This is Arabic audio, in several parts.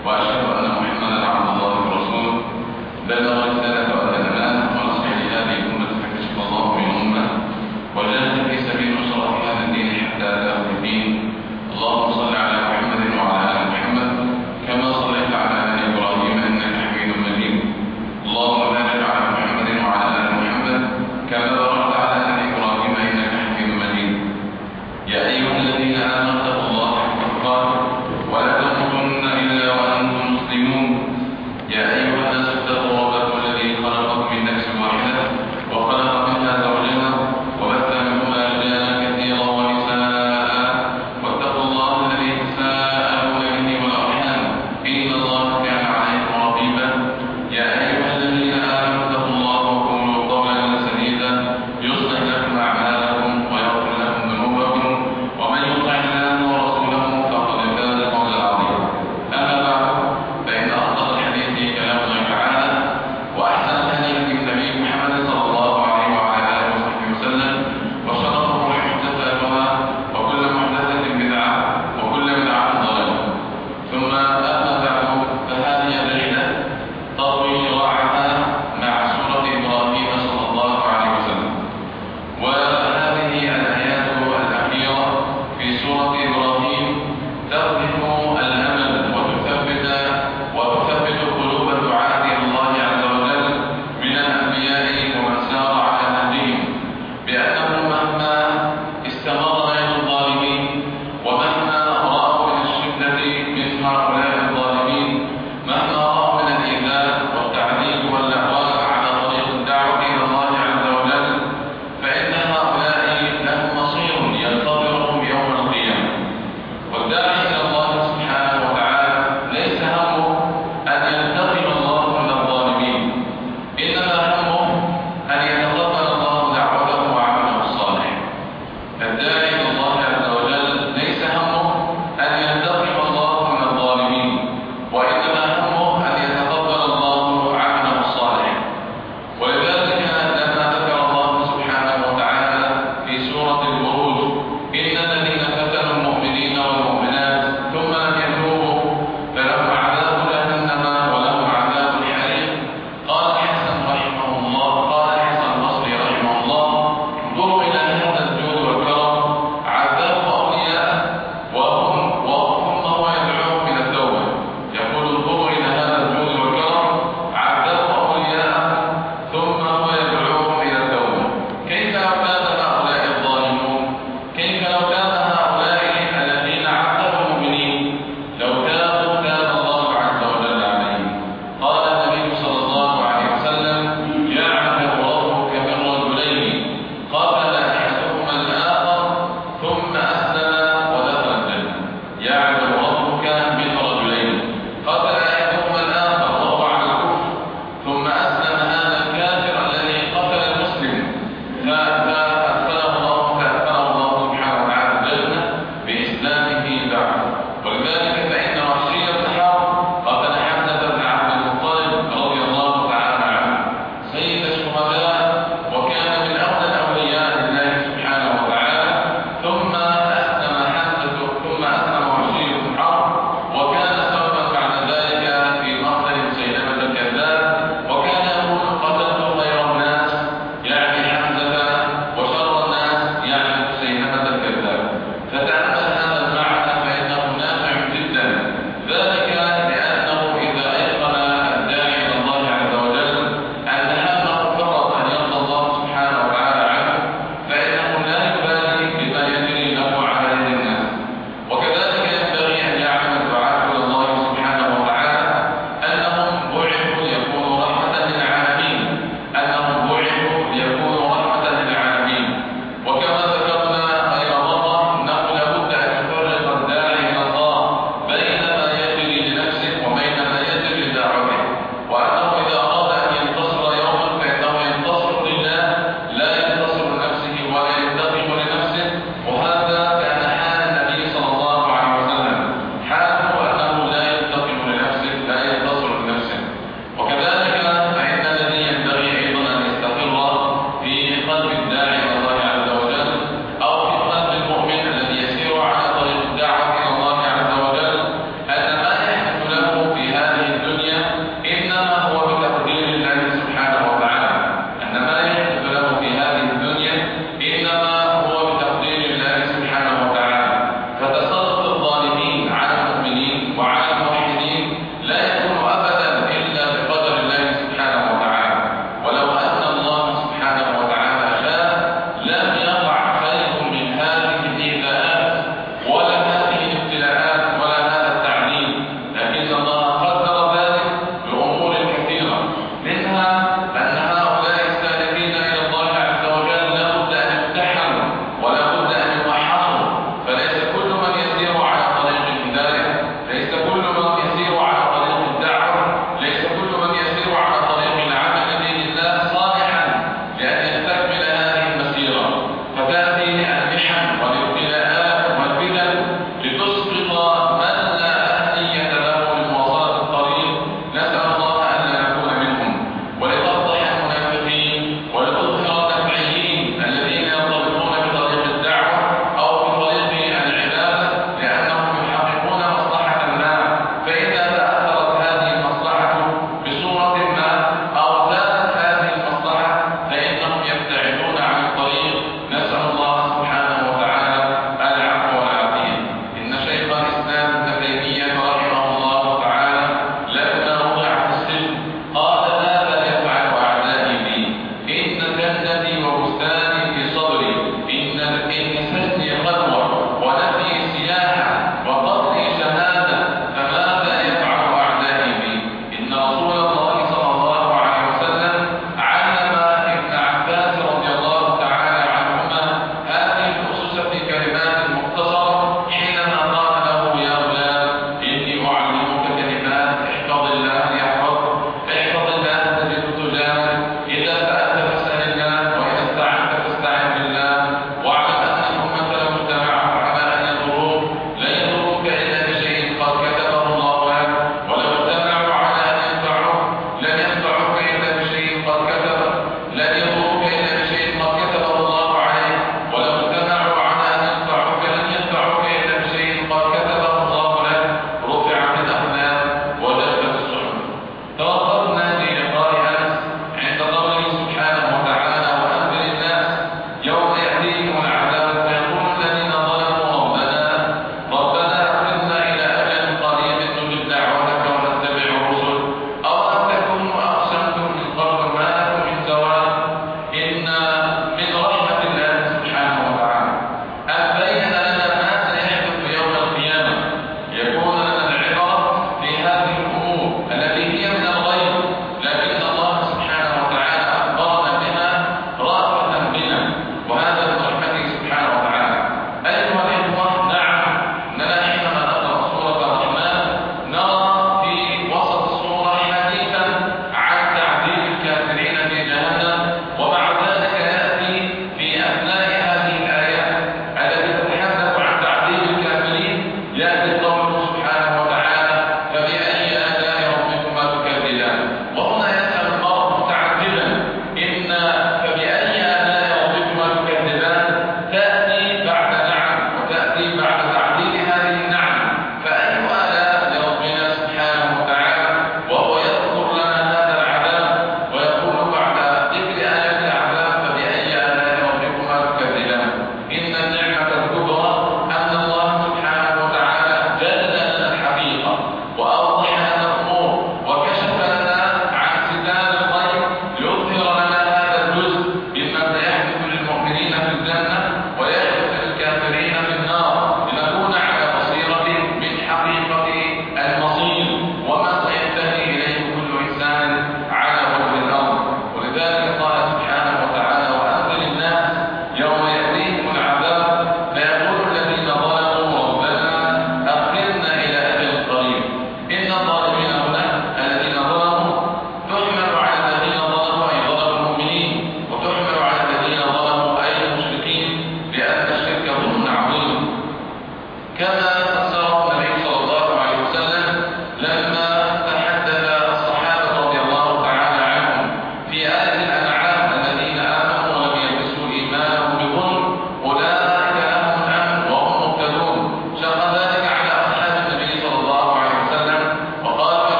وأشهد أن محمدا عبد الله ورسوله بلغ رسالة وأدى الأمانة ونصح لهذه الأمة فكشف الله من أمة وجاهد في سبيل نصرة هذا الدين حتى أتاه الدين. اللهم صل على محمد وعلى آل محمد كما صليت على آل إبراهيم إنك حميد مجيد. اللهم بارك على محمد وعلى آل محمد كما باركت على آل إبراهيم إنك حميد مجيد. يا أيها الذين آمنوا اتقوا الله حق تقاته ولا تموتن إلا وأنتم مسلمون.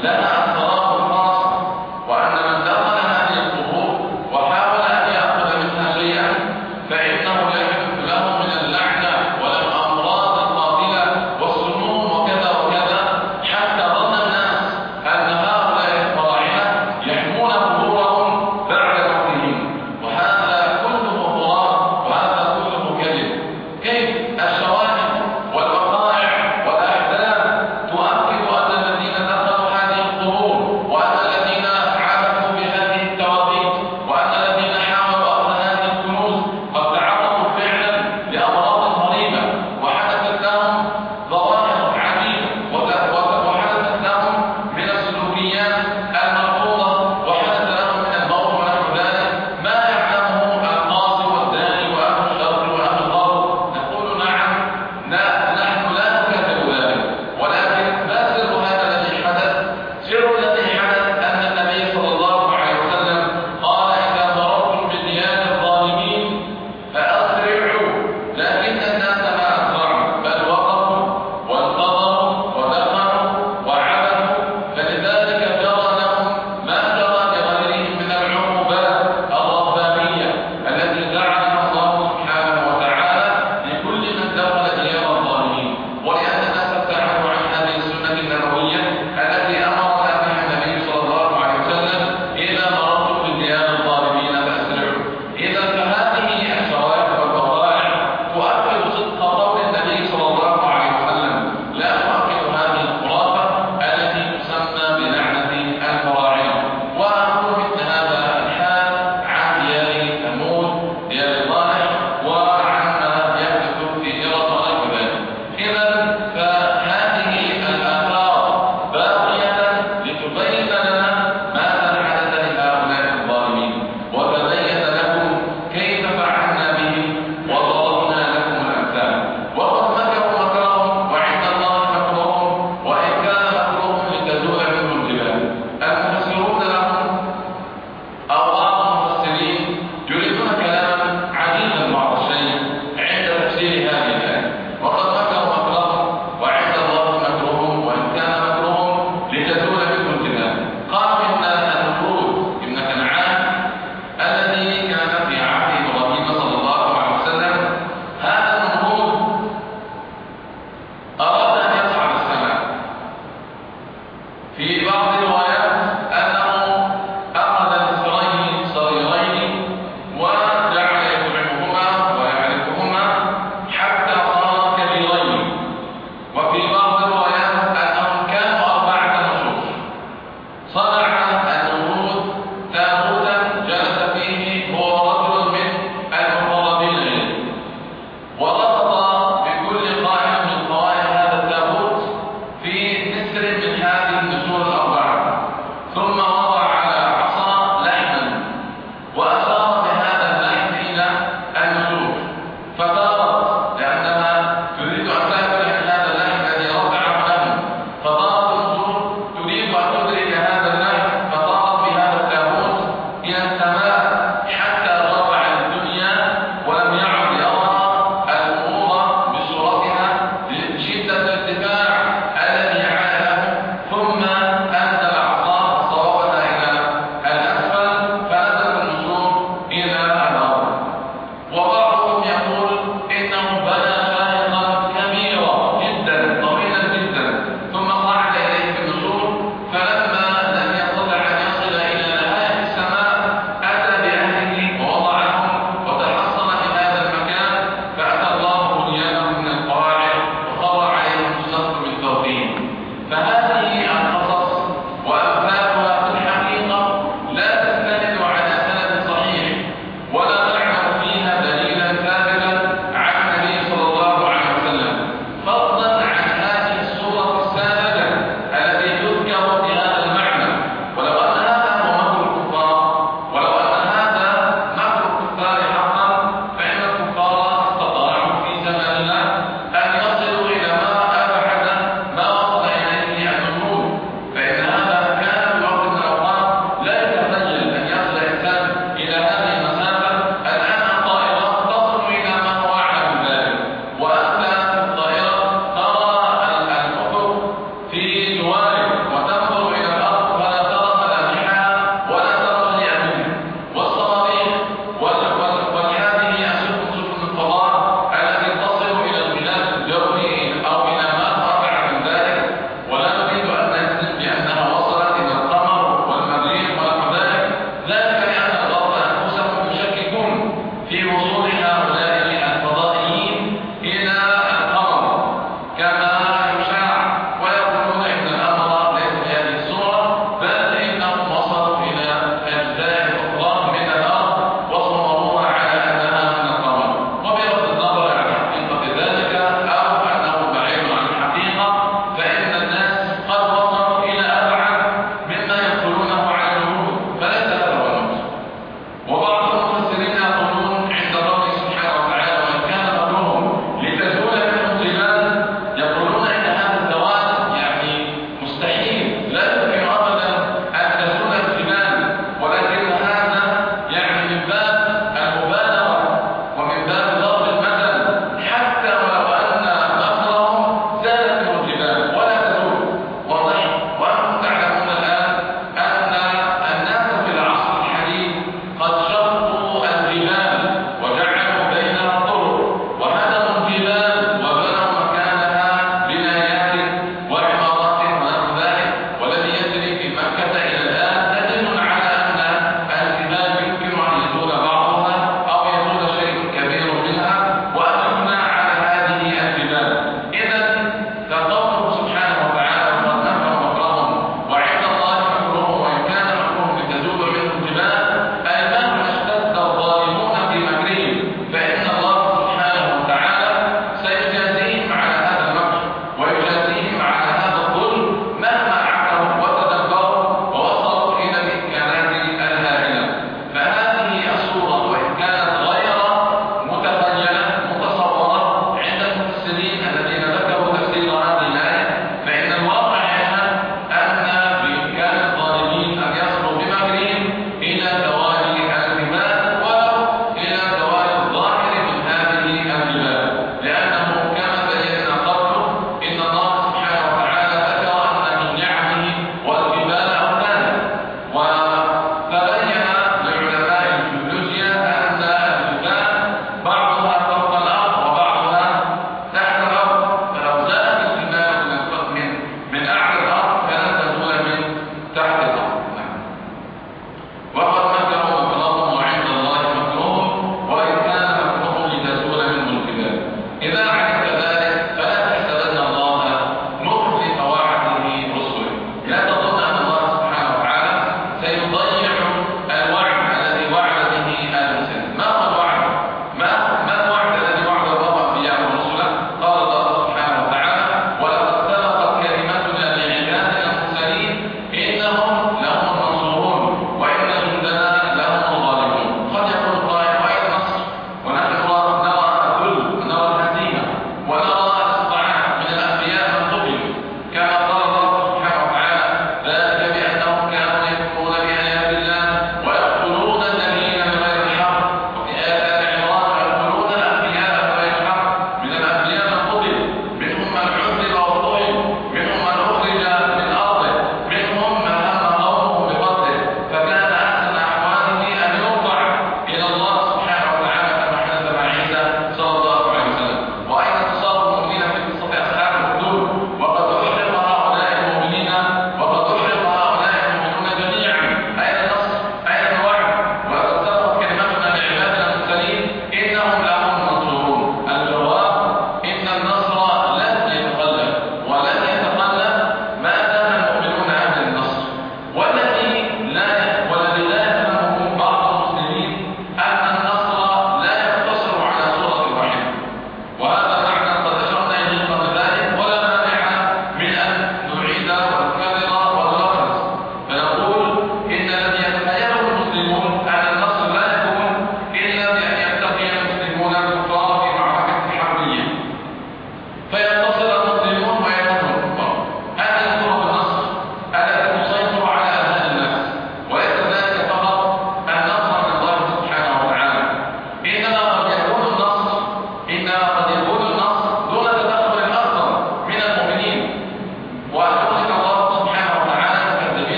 لها أسرار خاصة، وأن من دخل هذه القبور وحاول أن يأخذ منها شيئا فإنه يحدث له من اللعنة والأمراض القاتلة والسموم وكذا وكذا، حتى ظن الناس أن هؤلاء الفراعنة يحمون قبورهم بعد موتهم، وهذا كله خرافة وهذا كله كذب. كيف الشواهد والوقائع والأحداث تؤكد أن الذين دخلوا هذه القبور وأن الذين عبثوا بهذه التوابيت وأن الذين حاولوا أخذ هذه الكنوز قد تعرضوا فعلا لأمراض مريبة، وحدثت لهم ظواهر عجيبة، وحدثت لهم من السلوكيات المرفوضة، وحدث لهم من الموت ونحو ذلك ما يعلمه القاضي والداني وأهل الشر وأهل الغرب. نقول نعم، نحن لا نكذب ذلك، ولكن ما سر هذا الذي حدث؟ سر الذي حدث أن النبي صلى الله عليه وسلم قال: إذا مررتم بديار الظالمين فأسرعوا، لكن الناس ما أسرعوا، بل وقفوا وانتظروا ودخلوا وعبثوا، فلذلك جرى لهم ما جرى لغيرهم من العقوبات الربانية التي جعلها الله سبحانه وتعالى لكل من دخل ديار الظالمين. ولأننا ابتعدوا عن هذه السنة النبوية التي أمرنا بها النبي صلى الله عليه وسلم: إذا مررتم بديار الظالمين فأسرعوا. إذا فهذه الشواهد والوقائع تؤكد صدق قول النبي صلى الله عليه وسلم، لا تؤكد هذه الخرافة التي تسمى بلعنة الفراعنة. وأقول مثل هذا الحال عن ديار ثمود، ديار صالح، وعن ما يحدث في إرم ونحو ذلك. إذا فهذه الآثار باقية لتبين لنا ماذا حدث لهؤلاء الظالمين، وتبين لكم كيف فعلنا بهم وضربنا لكم الأمثال. وقد مكروا مكرهم وعند الله مكرهم، وإن كان مكرهم لتزول منه الجبال. المفسرون لهم أو بعض المفسرين يريدون كلاما عجيبا بعض الشيء عند تفسير هذه الآية: وقد مكروا مكرهم وعند الله مكرهم وإن كان مكرهم لتزول منه الجبال. قالوا إن النمرود ابن كنعان الذي كان في عهد إبراهيم صلى الله عليه وسلم، هذا النمرود أراد أن يصعد السماء. في بعض الروايات أنه أخذ نسرين صغيرين وجعل يطعمهما ويعرفهما حتى صارا كبيرين. وفي بعض الروايات أنهم كانوا 4 نشوف. صنع النمرود تابوتا جلس فيه هو رجل من المقربين إليه، وربط بكل قائم من قوائم هذا التابوت في نسر من هذه النسور ال4.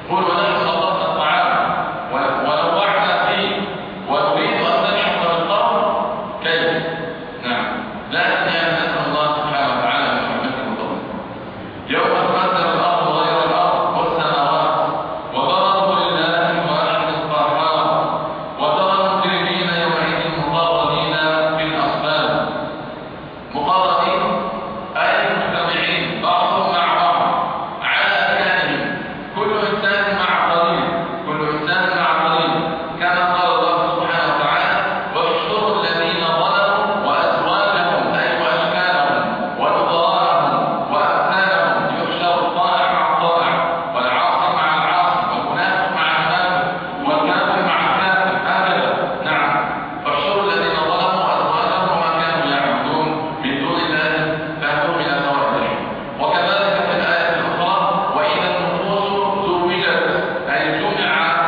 قل ونحن صدقنا الطعام ونوعنا فيه ونريد أن نشحط بالقول كيف؟ نعم، لكن نسأل الله سبحانه وتعالى من رحمته وفضله. يوم تبدل الأرض غير الأرض والسماوات وبرزوا لله الواحد القهار وترى المجرمين يومئذ مقرنين في الأصفاد. مقرنين أي مجتمعين بعضهم مع بعض على أركانهم، كل إنسان مع قرين، كل إنسان مع قرين. كما قال الله سبحانه وتعالى: واحشروا الذين ظلموا وأزواجهم أي وأشكالهم ونظراءهم وأمثالهم، يحشر الطائع مع الطائع والعاصي مع العاصي والمنافق مع المنافق والكافر مع الكافر، هكذا. نعم، واحشروا الذين ظلموا وأزواجهم وما كانوا يعبدون من دون الله فهم إلى سواء الجحيم. وكذلك في الآية الأخرى: وإذا النفوس زوجت أي جمع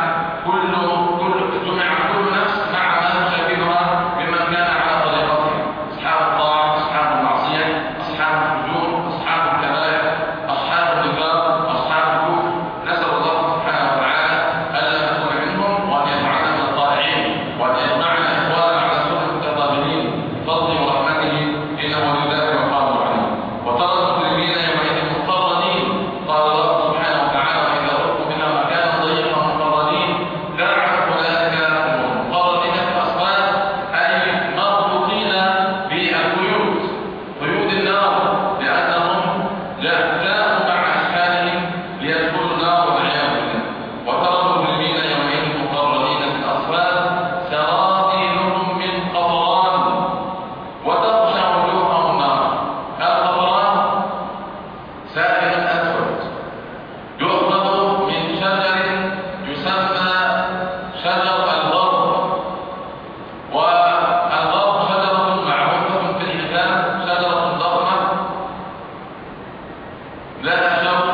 كل نفس مع ما تشاكلها ممن كان على طريقته، أصحاب الطاعة، أصحاب المعصية، أصحاب الفجور، أصحاب الكبائر، أصحاب النفاق، أصحاب الكفر. نسأل الله سبحانه وتعالى ألا نكون منهم وأن يجعلنا من الطائعين وأن يجمعنا إخوانا على سنة المتقابلين بفضله ورحمته إنه لذلك القادر عليه. وترى المجرمين يومئذ مقرنين، قال الله سبحانه وتعالى: وإذا ألقوا منها مكانا ضيقا مقرنين دعوا أولئك مقرنين في الأصفاد أي مربوطين بالقيود، قيود النار، لأنهم جاءوا مع أشكالهم ليدخلوا النار والعياذ بالله. وترى المجرمين يومئذ مقرنين في الأصفاد سرابيلهم من قطران وتغشى وجوههم النار. القطران سائل أسود يؤخذ من شجر يسمى شجر الغرب، والغرب شجرة معروفة في الحجاز، شجرة ضخمة لها شوك،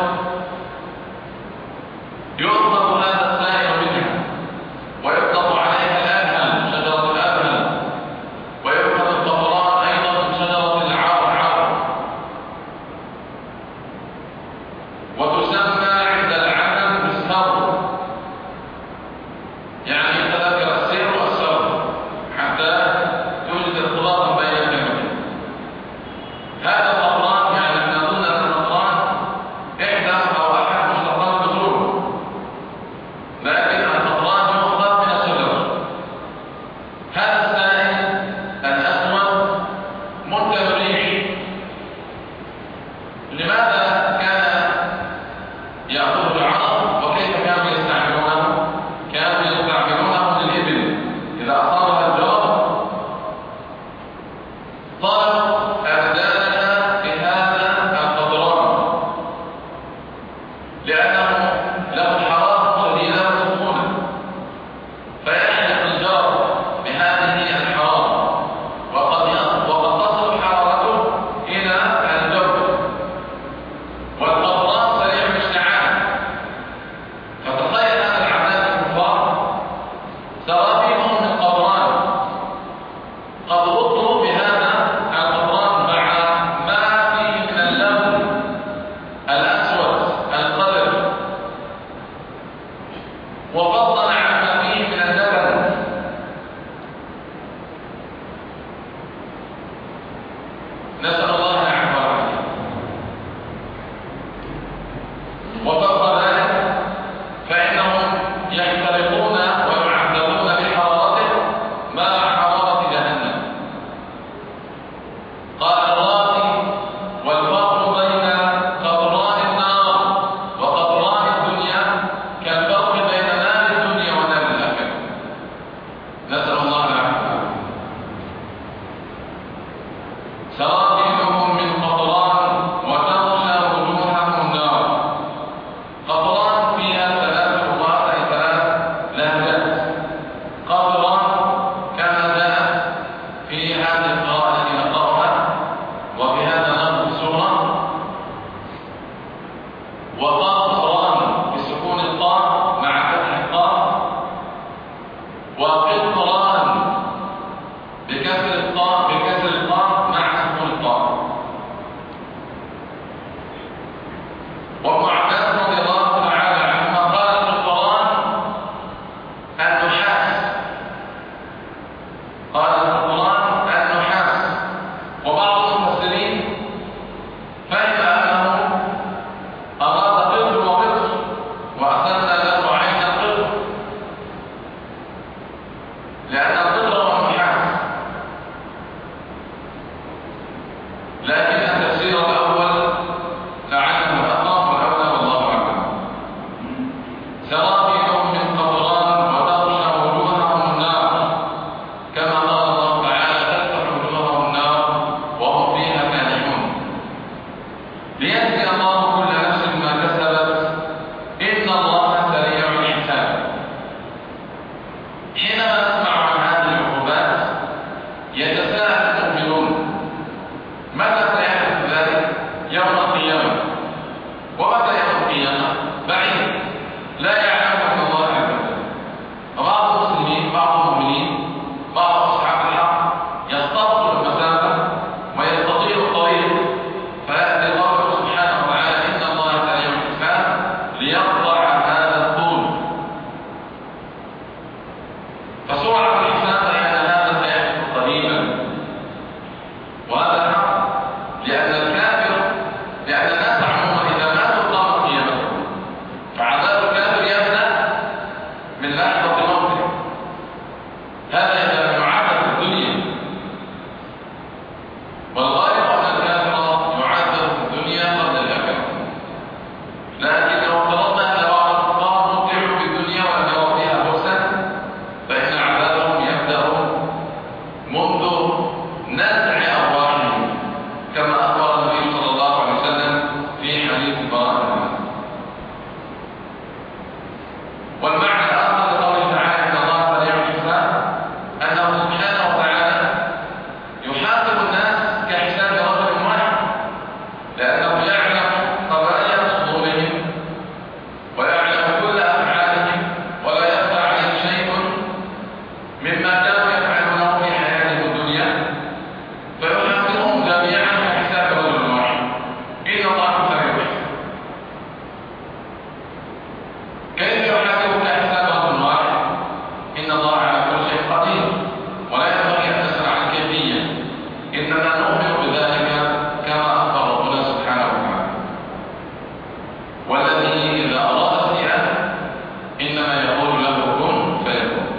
يؤخذ هذا السائل منها ويطلق عليها الأبهل، شجرة الأبهل، ويؤخذ القطران أيضا من شجرة العرعر، وتسمى عند العمل بالسر، يعني يتذكر السر والسر حتى توجد ارتباطا بين الكلمتين. هذا القطران يعني احنا نظن ان القطران احدى او احد مشتقات البذور، لكن القطران يؤخذ من الشجره. هذا السائل الاسود منتج الريح. لماذا كان يأخذه العرب وكيف كانوا يستعملونه؟ كانوا يستعملونه للإبل إذا أصابها الجرب طلبوا أبدانها بهذا القطران لأنه له حرارة شديدة وسخونة، فيحلق الجرب بهذه الحرارة وقد تصل حرارته إلى الجو، والقطران سريع الاشتعال. فتخيل هذا العذاب الكفار سرابيلهم من قطران قد غطوا بهذا القطران مع ما فيه من اللون الأسود القذر، وفضلا عن ما فيه من اللبن. نسأل الله العفو والعافية. وفوق ذلك فإنهم يحترقون ويعذبون بحرارته مع حرارة جهنم. قال الراقي: والفرق بين قطران النار وقطران الدنيا كالفرق بين نار الدنيا سرابيلهم من قطران وتغشى وجوههم النار كما قال الله تعالى تفتح وجوههم النار وهم فيها كالحون ليجزي الله كل نفس ما كسبت إن الله سريع الحساب. حينما نسمع عن هذه العقوبات يتساءل المؤمنون متى سيحدث ذلك؟ يوم القيامة. ومتى يوم القيامة؟ بعيد لا يعلمه الا الله عز وجل. وبعض المسلمين بعض المؤمنين بعض اصحاب الحق يستبطئ المسافة ويستطيع الطريق فيأتي الله سبحانه وتعالى إن الله سريع الحساب ليقطع هذا الطول. فسرعة الحساب لأن هذا سيحدث قريبا وهذا حق لأن الكافر لأن الناس عموما إذا ماتوا قامت قيامتهم فعذاب الكافر يبدأ من لحظة موته. هذا إذا لم يعذب في الدنيا والغالب أن الكافر يعذب في الدنيا قبل الآخرة. لكن لو افترضنا أن بعض الكفار متعوا في الدنيا ولم يروا فيها بؤسا فإن عذابهم يبدأ منذ نزع أرواحهم كما أخبر النبي صلى الله عليه وسلم في حديث البراء بن عازب. والمعنى الآخر لقوله تعالى إن الله سريع الحساب أنه سبحانه وتعالى يحاسب الناس كحساب رجل واحد لأنه يعلم خبايا صدورهم ويعلم كل أفعالهم ولا يخفى عليه شيء مما كانوا يفعلونه في حياتهم الدنيا فيحاسبهم جميعا كحساب رجل واحد. إن الله سريع الحساب. كيف يحاسبك كحساب رجل واحد؟ إن الله على كل شيء قدير ولا ينبغي أن نسأل عن الكيفية إنما نؤمن بذلك كما أخبر ربنا سبحانه وتعالى. والذي إذا أراد شيئا إنما يقول له كن فيكون.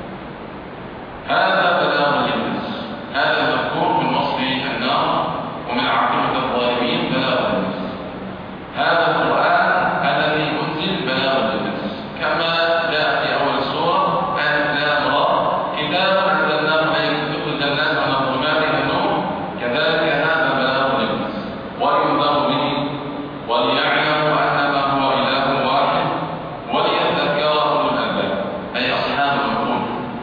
هذا بلاغ للناس. هذا المذكور من وصف النار ومن عاقبة الظالمين بلاغ للناس. هذا القرآن الذي أنزل بلاغ للناس كما جاء في أول السورة ألف لام را كتاب أنزلناه إليك لتخرج الناس من الظلمات إلى النور كذلك هذا بلاغ للناس ولينذروا به وليعلموا أنما هو إله واحد وليذكر أولو الألباب أي أصحاب العقول.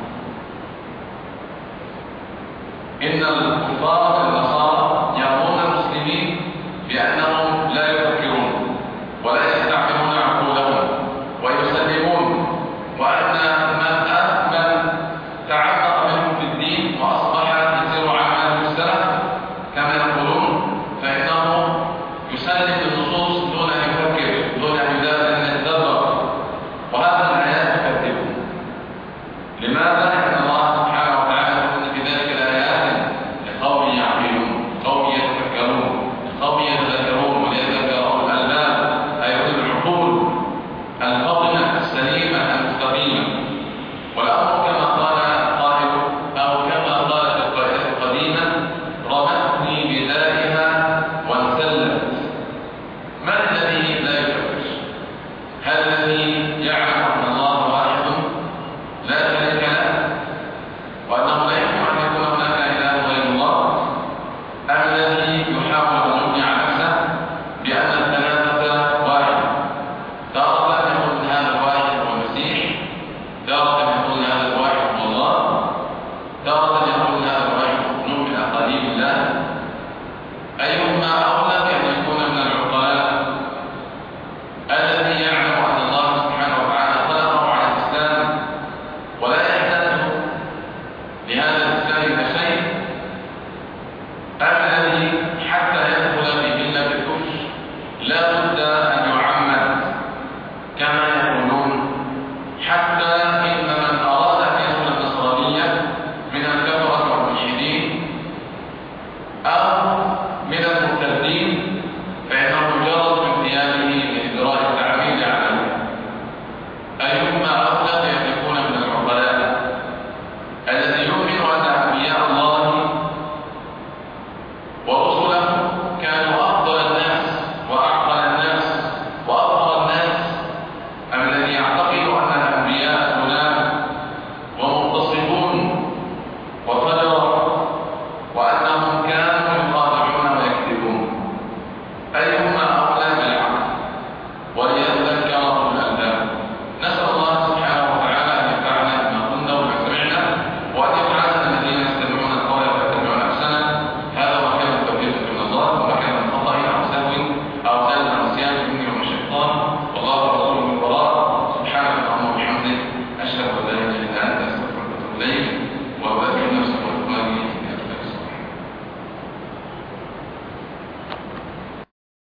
إن الكفار النصارى يأمرون المسلمين بأنهم لا يفكرون ولا يستعملون عقولهم ويسلمون وأن من تعمق منهم في الدين وأصبح يسير على منهج السلف كما يقولون فإنه يسلم النصوص دون أن يفكر دون أن يتدبر وهذا الآيات تكذبه. لماذا؟ لأن الله سبحانه وتعالى يقول في ذلك الآيات لقوم يعقلون قوم يتفكرون قوم يتذكرون وليذكر أولو الألباب أي أولي العقول الفاطنة السليمة المستقيمة. والأمر كما قال قائل أو كما قالت القائلة القديمة رمتني بدائها وانسلت. من الذي لا يفكر؟ هل الذي يعلم أن الله واحد لا شريك له وأنه لا يمكن أن يكون هناك إله غير الله أم الذي يحاول أن يبني على نفسه بأن الثلاثة واحد؟ تارة يقول هذا الواحد هو المسيح، تارة يقول هذا الواحد هو الله، تارة يقول هذا الواحد مخلوق من أقاليم الله. أيهما أولى بأن يكون من العقلاء؟ الذي يعلم أن الله سبحانه وتعالى خلقه على الإسلام ولا يحتاج لهذا الإسلام كشيء، أم الذي حتى يدخل في ملة الكفر لا بد أن يعمد كما يقولون حتى إن من أراد أن يدخل النصرانية من الكفرة والملحدين أو من المرتدين فإنه يجرد من ثيابه لإجراء التعميد عليه. أي